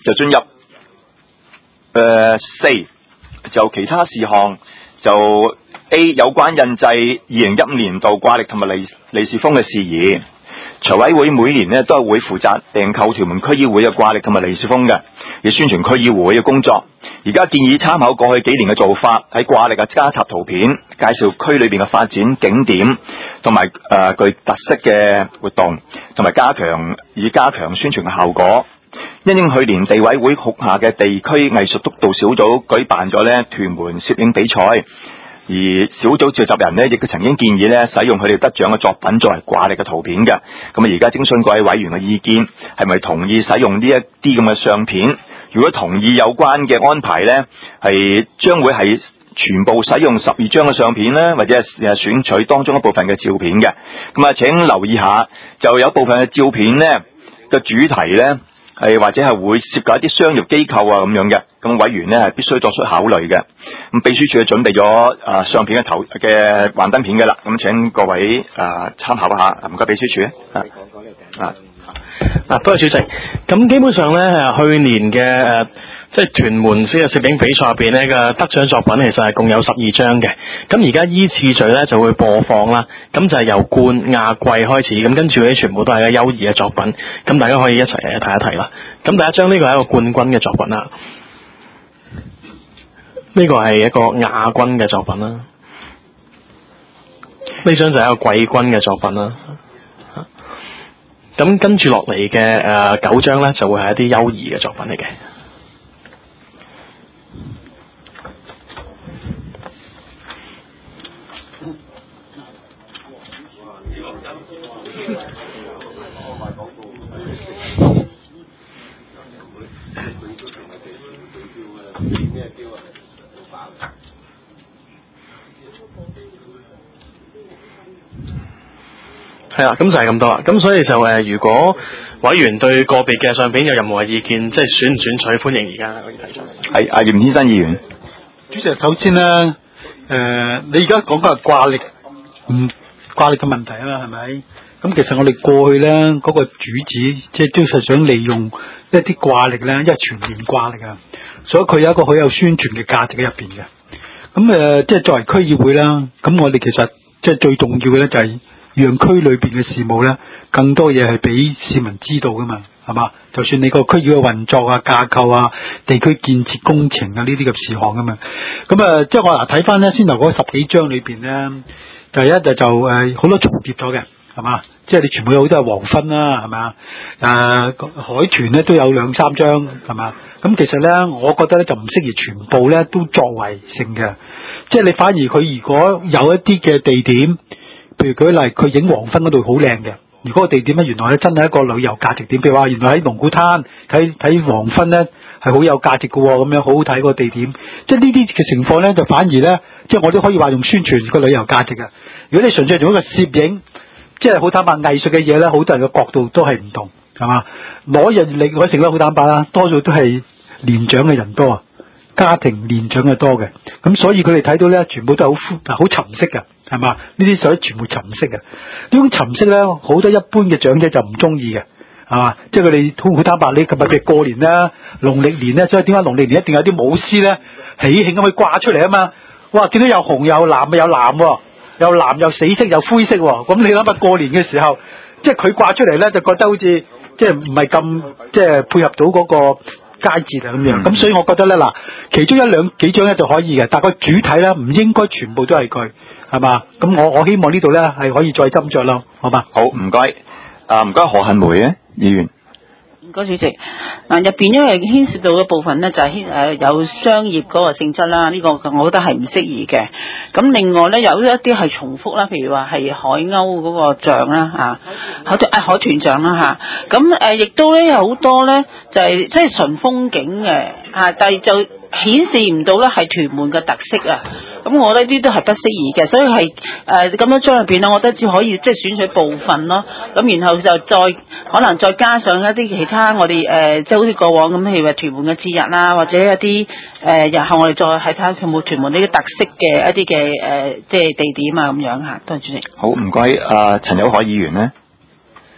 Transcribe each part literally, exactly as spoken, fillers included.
就進入誒四、呃、就其他事項就 A 有關印製二零一五年度掛曆同埋利利是封嘅事宜。財委會每年呢都係會負責訂購屯門區議會嘅掛曆同埋利是封嘅，要宣傳區議會嘅工作。而家建議參考過去幾年嘅做法，喺掛曆嘅加插圖片，介紹區裏邊嘅發展景點，同埋誒具特色嘅活動，同埋加強以加強宣傳嘅效果。因應去年地委會轄下嘅地區藝術督導小組舉辦咗呢屯門攝影比賽。而小組召集人呢，亦都曾經建議呢，使用佢哋得獎嘅作品作為掛曆嘅圖片嘅。咁啊，而家徵詢各位委員嘅意見，係咪同意使用呢一啲咁嘅相片？如果同意有關嘅安排呢，係將會係全部使用十二張嘅相片呢，或者係選取當中一部分嘅照片嘅。咁啊，請留意下，就有部分嘅照片呢嘅主題呢，係或者係會涉及一啲商業機構啊咁樣嘅，咁委員呢係必須作出考慮嘅。咁秘書處準備咗啊相片嘅頭嘅幻燈片嘅啦，咁請各位啊參考一下，唔該秘書處啊。你講講呢個啊啊，多謝主席。咁基本上咧，去年嘅誒、呃，即係屯門市嘅攝影比賽入邊咧嘅得獎作品，其實係共有十二張嘅。咁而家依次序咧就會播放啦。咁就係由冠亞季開始，咁跟住咧全部都係嘅優異嘅作品。咁大家可以一齊嚟睇一睇啦。咁第一張呢個係一個冠軍嘅作品啦，呢、這個係一個亞軍嘅作品啦。呢張就係一個季軍嘅作品啦。咁跟住落嚟嘅誒九張咧，就會係一啲優異嘅作品嚟嘅。係啦，咁就係咁多啦。咁所以就誒、呃，如果委員對個別嘅相片有任何嘅意見，即係選唔選取，歡迎而家可以提出。 係阿嚴先生議員。 主席，首先咧，誒、呃，你而家講嘅係掛曆，嗯，掛曆嘅問題啊嘛，係咪？咁其實我哋過去咧嗰、那個主旨，即係都係想利用一啲掛曆咧，因為全年掛曆啊，所以佢有一個好有宣傳嘅價值喺入邊嘅。咁誒、呃，即係作為區議會啦，咁我哋其實即係最重要嘅咧就係、是。讓區裏邊嘅事務咧，更多嘢係俾市民知道噶嘛，係嘛？就算你個區議嘅運作啊、架構啊、地區建設工程啊呢啲嘅事項噶嘛。咁啊，即係我嗱睇翻咧，先頭嗰十幾章裏邊咧，第一就就誒好多重疊咗嘅，係嘛？即係你全部有好多係黃昏啦，係嘛？誒、呃、海豚咧都有兩三張，係嘛？咁其實咧，我覺得咧就唔適宜全部咧都作為性嘅，即係你反而佢如果有一啲嘅地點。譬如舉例，佢影黃昏嗰度好靚嘅。如果個地點咧，原來咧真係一個旅遊價值點。譬如話，原來喺龍鼓灘睇睇黃昏咧係好有價值嘅，咁樣好好睇個地點。即係呢啲嘅情況咧，就反而咧，即係我都可以話用宣傳個旅遊價值嘅。如果你純粹做一個攝影，即係好坦白藝術嘅嘢咧，好多人嘅角度都係唔同，係嘛？攞人力攞成咧好坦白啦，多數都係年長嘅人多啊，家庭年長嘅多嘅。咁所以佢哋睇到咧，全部都係好好沉色嘅。係嘛？呢啲所以全部沉色嘅，呢種沉色咧，好多一般嘅長者就唔中意嘅，係嘛？即係佢哋好坦白，你琴日嘅過年啦、農曆年咧，所以點解農曆年一定有啲舞獅咧，喜慶咁去掛出嚟啊嘛？哇！見到有紅有藍有藍，有藍又死色又灰色，咁你諗下過年嘅時候，即係佢掛出嚟咧，就覺得好似即係唔係咁即係配合到嗰個佳節啊咁樣，咁、嗯、所以我覺得咧嗱，其中一兩幾張咧就可以嘅，但係個主體咧唔應該全部都係佢，係嘛？咁我我希望呢度咧係可以再斟酌咯，好嘛？ 好，唔該，啊唔該何杏梅啊議員。 唔該主席，嗱入邊因為牽涉到嘅部分咧就係牽誒有商業嗰個性質啦，呢、這個我覺得係唔適宜嘅。咁另外咧有一啲係重複啦，譬如話係海鷗嗰個像啦嚇，海誒海豚像啦嚇。咁誒亦都咧有好多咧就係即係純風景嘅嚇，但係就顯示唔到咧係屯門嘅特色啊。咁我覺得呢啲都係不適宜嘅，所以係誒咁樣將入邊咧，我覺得只可以即係選取部分咯。咁然後就再可能再加上一啲其他我哋誒即係好似過往咁，譬如話屯門嘅節日啊，或者一啲誒、呃、日後我哋再喺睇下有冇屯門呢啲特色嘅一啲嘅誒即係地點啊咁樣嚇。多謝主席。 好，唔該，啊陳友凱議員咧。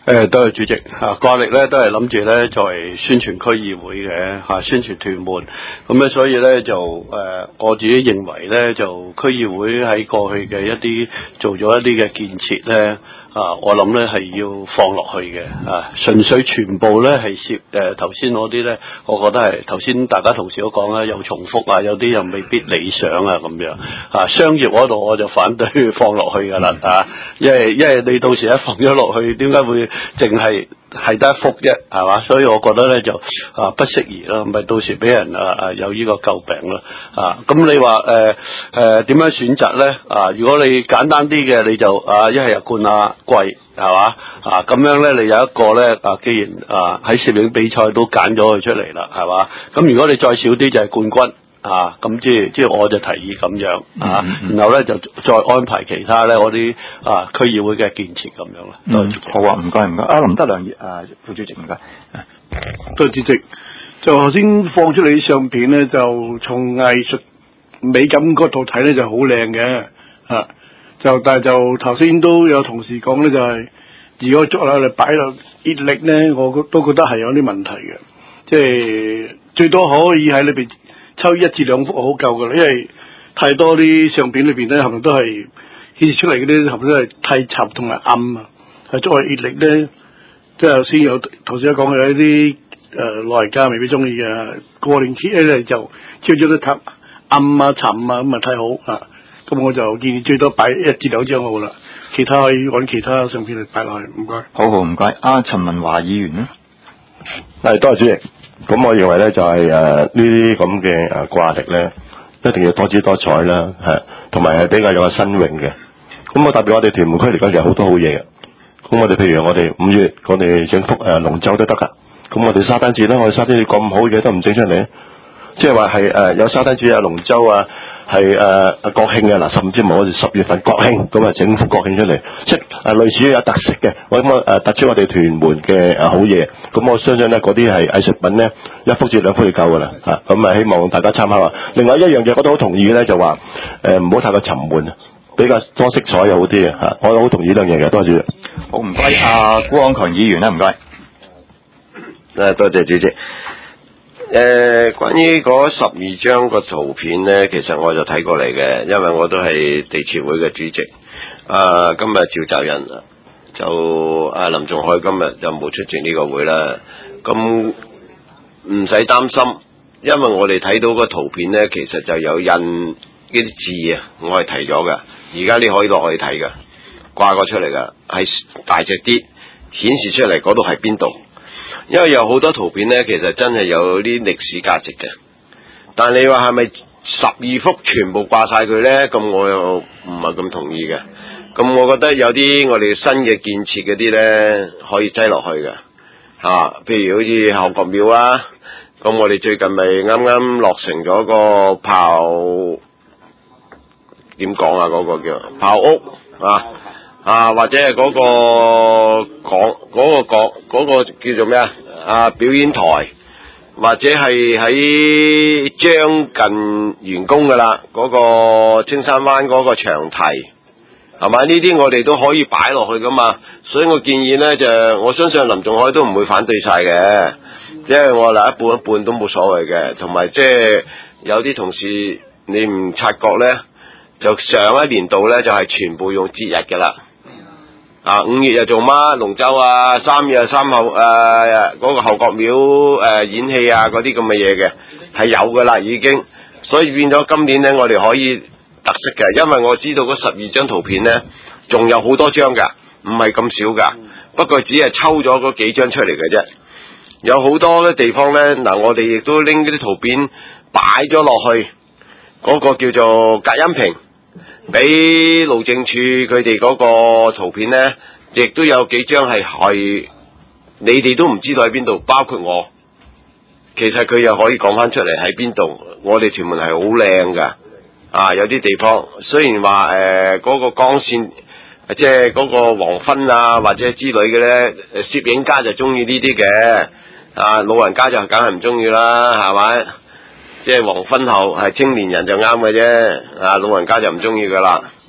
誒，多謝主席嚇，掛力咧都係諗住咧作為宣傳區議會嘅嚇，宣傳屯門，咁咧所以咧就誒、呃、我自己認為咧就區議會喺過去嘅一啲做咗一啲嘅建設咧啊，我諗咧係要放落去嘅啊，純粹全部咧係涉誒頭先嗰啲咧，我覺得係頭先大家同事都講啦，有重複啊，有啲又未必理想啊咁樣啊，商業嗰度我就反對放落去㗎啦啊，因為因為你到時一放咗落去，點解會淨係係得一幅啫，係嘛？所以我覺得咧就啊不適宜咯，咪到時俾人啊啊有呢個詬病咯啊！咁你話誒誒點樣選擇咧啊？如果你簡單啲嘅，你就啊一係入冠亞季係嘛啊咁樣咧，你有一個咧啊，既然啊喺攝影比賽都揀咗佢出嚟啦，係嘛？咁如果你再少啲就係冠軍。啊，咁即係即係我就提議咁樣啊，嗯嗯、然後咧就再安排其他咧嗰啲啊區議會嘅建設咁樣啦。 嗯，好啊，唔該唔該。啊，林德良啊，副主席唔該。 多謝主席。就頭先放出嚟啲相片咧，就從藝術美感嗰度睇咧就好靚嘅，啊，就但係就頭先都有同事講咧，就係、是、如果捉落嚟擺落熱力咧，我都覺得係有啲問題嘅，即係最多可以喺裏邊抽一至兩幅好夠噶啦，因為太多啲相片裏邊咧，係咪都係顯示出嚟嗰啲係咪都係太插同埋暗啊？係作為熱力咧，即係頭先有頭先講嘅一啲誒老人家未必中意嘅過年貼咧，就超咗都插暗啊沉啊咁啊太好啊！咁我就建議最多擺一至兩張好啦，其他可以揾其他相片嚟擺落去。唔該， 好好唔該。啊，陳文華議員咧， 係多謝主席。咁我認為咧就係誒呢啲咁嘅誒掛力咧，一定要多姿多彩啦，係同埋係比較有個新穎嘅。咁我特別我哋屯門區嚟講就好多好嘢嘅。咁我哋譬如我哋五月我哋整幅誒龍舟都得㗎。咁我哋沙灘節咧，我哋沙灘節咁好嘅都唔整出嚟，即係話係誒有沙灘節啊、龍舟啊，係誒、呃、國慶啊嗱，甚至乎我哋十月份國慶咁啊整幅國慶出嚟，即係誒、呃、類似有特色嘅，我咁啊誒突出我哋屯門嘅誒好嘢。咁我相信咧嗰啲係藝術品咧，一幅至兩幅就夠㗎啦嚇。咁啊希望大家參考下。另外一樣嘢我都好同意咧，就話誒唔好太過沉悶，比較多色彩又好啲嘅嚇。我好同意呢樣嘢嘅，多謝。 好唔該，阿古安強議員啦，唔該。 誒，多謝主席。誒、呃，關於嗰十二張個圖片咧，其實我就睇過嚟嘅，因為我都係地設會嘅主席。啊，今日召集人就阿林仲海今日就冇出席呢個會啦。咁唔使擔心，因為我哋睇到個圖片咧，其實就有印呢啲字啊，我係提咗㗎。而家你可以落去睇㗎，掛過出嚟㗎，係大隻啲，顯示出嚟嗰度係邊度。因為有好多圖片咧，其實真係有啲歷史價值嘅。但你話係咪十二幅全部掛晒佢咧？咁我又唔係咁同意嘅。咁我覺得有啲我哋新嘅建設嗰啲咧，可以擠落去嘅。啊，譬如好似夏國廟啊，咁我哋最近咪啱啱落成咗個炮，點講啊？嗰、嗰個叫炮屋啊。啊，或者係嗰、嗰個講嗰、嗰個講嗰、嗰個叫做咩啊？啊，表演台，或者係喺將近完工噶啦，嗰、嗰個青山灣嗰個長堤，係咪？呢啲我哋都可以擺落去噶嘛。所以我建議咧，就我相信林仲海都唔會反對晒嘅，因為我嗱一半一半都冇所謂嘅。同埋即係有啲同事你唔察覺咧，就上一年度咧就係、是、全部用節日嘅啦。啊，五月又做乜龍舟啊，三月三後誒嗰個後國廟誒、呃、演戲啊嗰啲咁嘅嘢嘅係有噶啦已經，所以變咗今年咧我哋可以特色嘅，因為我知道嗰十二張圖片咧仲有好多張噶，唔係咁少噶，不過只係抽咗嗰幾張出嚟嘅啫。有好多咧地方咧嗱，我哋亦都拎嗰啲圖片擺咗落去嗰、嗰個叫做隔音屏。俾路政處佢哋嗰個圖片咧，亦都有幾張係係你哋都唔知道喺邊度，包括我。其實佢又可以講翻出嚟喺邊度。我哋屯門係好靚噶，啊有啲地方雖然話誒嗰個光線，即係嗰個黃昏啊或者之類嘅咧，攝影家就中意呢啲嘅，啊老人家就梗係唔中意啦，係咪？即係黃昏後係青年人就啱嘅啫，啊老人家就唔中意噶啦。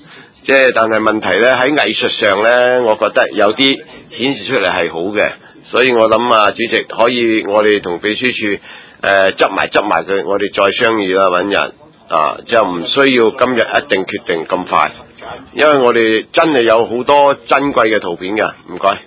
即係但係問題咧喺藝術上咧，我覺得有啲顯示出嚟係好嘅，所以我諗啊，主席可以我哋同秘書處誒執埋執埋佢，我哋再商議啦，揾人啊，就唔需要今日一定決定咁快，因為我哋真係有好多珍貴嘅圖片㗎，唔該。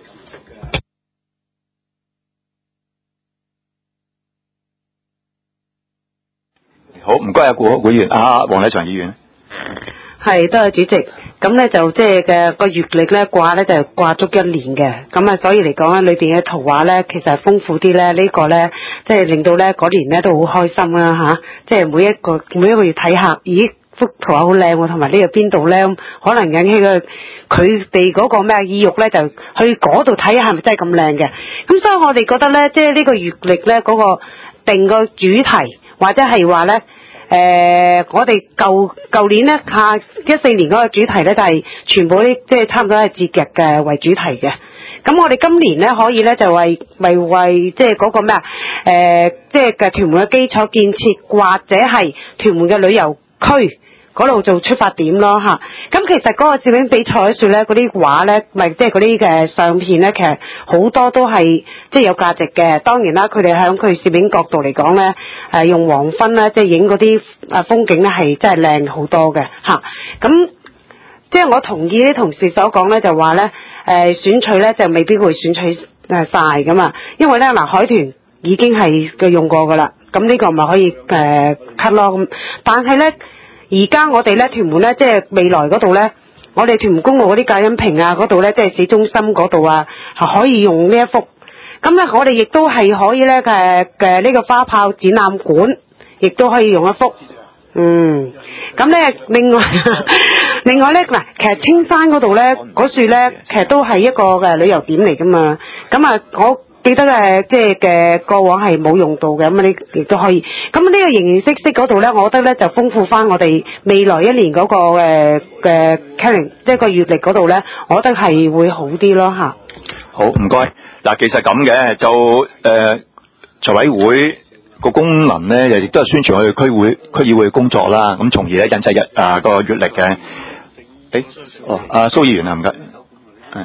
好，唔該啊，顧會員啊，黃禮祥議員。 係，多謝主席。咁咧就即係嘅個月曆咧掛咧就係掛足一年嘅，咁啊所以嚟講咧裏邊嘅圖畫咧其實係豐富啲咧，呢個咧即係令到咧嗰年咧都好開心啦吓，即係每一個每一個月睇下，咦幅圖畫好靚喎，同埋呢個邊度咧可能引起佢佢哋嗰個咩意欲咧，就去嗰度睇下係咪真係咁靚嘅。咁所以我哋覺得咧，即係呢個月曆咧嗰個定個主題或者係話咧。誒、呃，我哋舊舊年咧，下一四年嗰個主題咧，就係、是、全部啲即係差唔多係節日嘅為主題嘅。咁我哋今年咧，可以咧就為為為即係嗰個咩啊？誒、呃，即係嘅屯門嘅基礎建設，或者係屯門嘅旅遊區嗰度做出發點咯嚇。咁其實嗰個攝影比賽嗰處咧，嗰啲畫咧，咪即係嗰啲嘅相片咧，其實好多都係即係有價值嘅。當然啦，佢哋喺佢攝影角度嚟講咧，誒用黃昏啦，即係影嗰啲啊風景咧，係真係靚好多嘅嚇。咁即係我同意啲同事所講咧，就話咧誒選取咧就未必會選取誒曬噶嘛，因為咧嗱海豚已經係嘅用過噶啦，咁呢個咪可以誒 cut 咯咁，但係咧。而家我哋咧屯門咧，即係未來嗰度咧，我哋屯門公路嗰啲隔音屏啊，嗰度咧，即係市中心嗰度啊，係可以用呢一幅。咁咧，我哋亦都係可以咧嘅嘅呢個花炮展覽館，亦都可以用一幅。嗯，咁咧另外另外咧嗱，其實青山嗰度咧嗰樹咧，其實都係一個嘅旅遊點嚟噶嘛。咁啊，我記得誒，即係嘅過往係冇用到嘅，咁你亦都可以。咁呢個形形色色嗰度咧，我覺得咧就豐富翻我哋未來一年嗰個誒嘅 calendar，即係個月曆嗰度咧，我覺得係會好啲咯嚇。 好，唔該。嗱，其實咁嘅就誒財委會個功能咧，亦都係宣傳我哋區會區議會嘅工作啦。咁從而咧印製日啊個月曆嘅。誒，哦，阿蘇議員啊，唔該。係。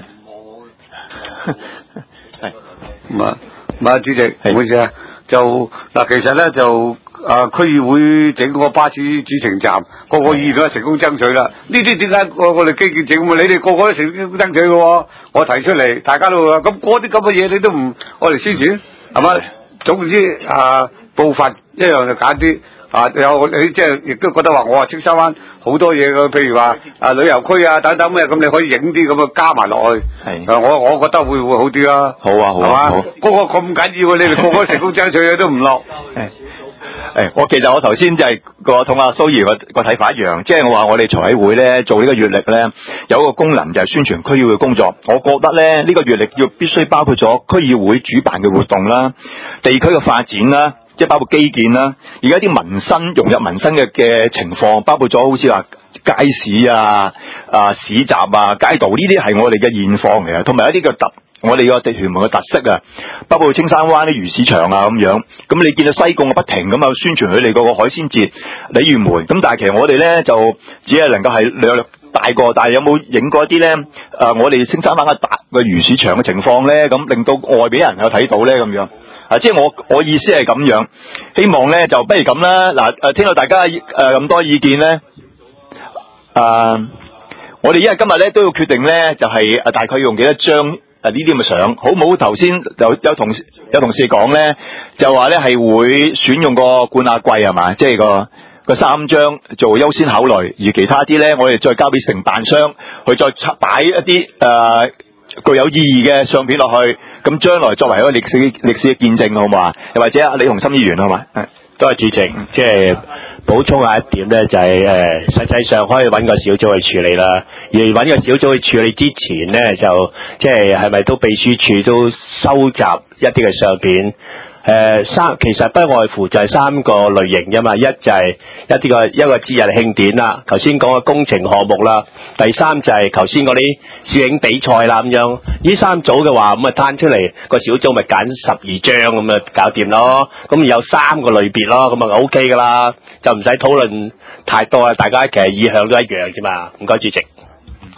係。 唔啊，唔啊，主席，唔好意思啊，就嗱，其實咧就啊區議會整個巴士主程站，個個議員都成功爭取啦。呢啲點解我我哋基建整？你哋個個都成功爭取嘅喎，我提出嚟，大家都話咁嗰啲咁嘅嘢，你都唔我哋宣傳，係咪？總之啊，步伐一樣就揀啲。啊，有你即係亦都覺得話，我話青沙灣好多嘢嘅，譬如話啊旅遊區啊等等咩，咁你可以影啲咁嘅加埋落去。係，啊我我覺得會會好啲啦。好啊，好啊，好。嗰個咁緊要，你哋個個成功爭取嘅都唔落。 誒誒，我其實我頭先就係個同阿蘇怡個個睇法一樣，即係我話我哋財委會咧做呢個月曆咧，有一個功能就係宣傳區議會嘅工作。我覺得咧呢個月曆要必須包括咗區議會主辦嘅活動啦、地區嘅發展啦。即係包括基建啦，而家啲民生融入民生嘅嘅情況，包括咗好似話街市啊、啊市集啊、街道呢啲係我哋嘅現況嚟嘅，同埋一啲嘅特我哋個地屯門嘅特色啊，包括青山灣啲魚市場啊咁樣。咁你見到西貢不停咁啊宣傳佢哋嗰個海鮮節、鯉魚門，咁但係其實我哋咧就只係能夠係略略大過，但係有冇影過一啲咧？誒、呃，我哋青山灣嘅大嘅魚市場嘅情況咧，咁令到外邊人有睇到咧咁樣。啊，即係我我意思係咁樣，希望咧就不如咁啦。嗱，誒，聽到大家誒咁、呃、多意見咧，誒、呃，我哋因為今日咧都要決定咧，就係、是、誒大概用幾多張誒呢啲咁嘅相，好唔好？頭先有有同事有同事講咧，就話咧係會選用個冠亞季係嘛，即係個個三張做優先考慮，而其他啲咧我哋再交俾承辦商去再擺一啲誒。呃具有意義嘅相片落去，咁將來作為一個歷史歷史嘅見證，好唔好啊？又或者阿李鴻心議員，好嘛？係， 多謝主席。即係補充下一點咧，就係、是、誒、呃，實際上可以揾個小組去處理啦。而揾個小組去處理之前咧，就即係係咪都秘書處都收集一啲嘅相片？誒、呃、三其實不外乎就係三個類型啫嘛，一就係一啲個一個節日慶典啦，頭先講嘅工程項目啦，第三就係頭先嗰啲攝影比賽啦咁樣，呢三組嘅話咁啊攤出嚟個小組咪揀十二張咁啊搞掂咯，咁有三個類別咯，咁啊 O K 噶啦，就唔使討論太多啦，大家其實意向都一樣啫嘛，唔該主席。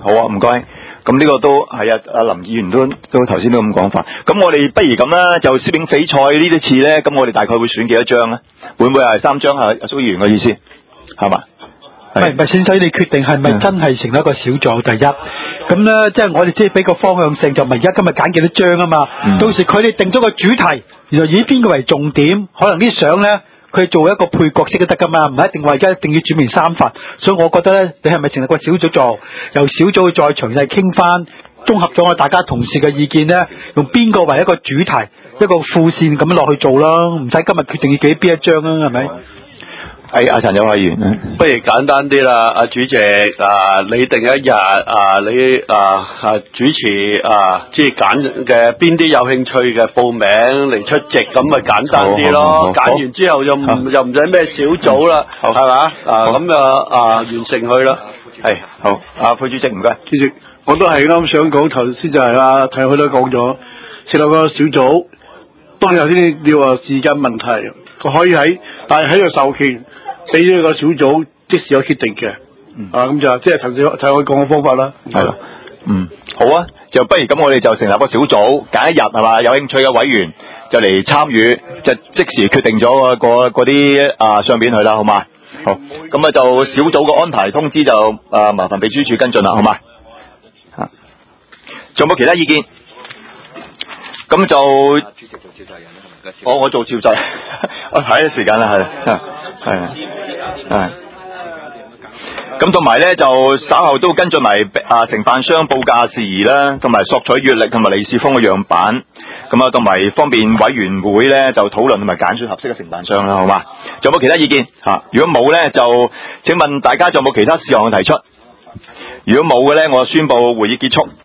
好啊，唔該。咁呢個都係啊，阿林議員都都頭先都咁講法。咁我哋不如咁啦，就攝影比賽呢啲次咧，咁我哋大概會選幾多張咧？會唔會係三張啊？阿蘇議員嘅意思係嘛？ 唔係唔係，選手你決定係咪真係成立一個小組第一？咁咧，即係我哋即係俾個方向性，就唔係而家今日揀幾多張啊嘛。 嗯、到時佢哋定咗個主題，然後以邊個為重點，可能啲相咧。佢做一個配角色都得噶嘛，唔係一定話而家一定要轉面三份，所以我覺得咧，你係咪成立個小組做，由小組再詳細傾翻，綜合咗我大家同事嘅意見咧，用邊個為一個主題，一個副線咁樣落去做咯，唔使今日決定要幾邊一張啊，係咪？ 係阿陳友委員， 不如簡單啲啦，阿主席啊，你定一日啊，你啊啊主持啊，即係揀嘅邊啲有興趣嘅報名嚟出席，咁咪簡單啲咯。揀完之後又唔又唔使咩小組啦，係嘛？啊咁啊啊完成佢啦。 係好，阿副主席唔該。 主席，我都係啱想講，頭先就係阿睇佢都講咗，設立個小組。當然頭先你話時間問題，佢可以喺，但係喺個授權。俾咗個小組即時有決定嘅，嗯、啊咁就即係陳少陳可以講嘅方法啦。 係咯，嗯，好啊，就不如咁，我哋就成立個小組，揀一日係嘛，有興趣嘅委員就嚟參與，就即時決定咗個嗰啲啊相片去啦，好嘛？好，咁啊就小組嘅安排通知就啊麻煩秘書處跟進啦，好嘛？啊，仲有冇其他意見？咁就我我做召集人，我睇時間啦，係係係。咁同埋咧，就稍後都跟進埋啊承辦商報價事宜啦，同埋索取月曆同埋利是封嘅樣板，咁啊同埋方便委員會咧就討論同埋揀選合適嘅承辦商啦，好嘛？仲有冇其他意見吓、啊？如果冇咧，就請問大家仲有冇其他事項提出？如果冇嘅咧，我宣布會議結束。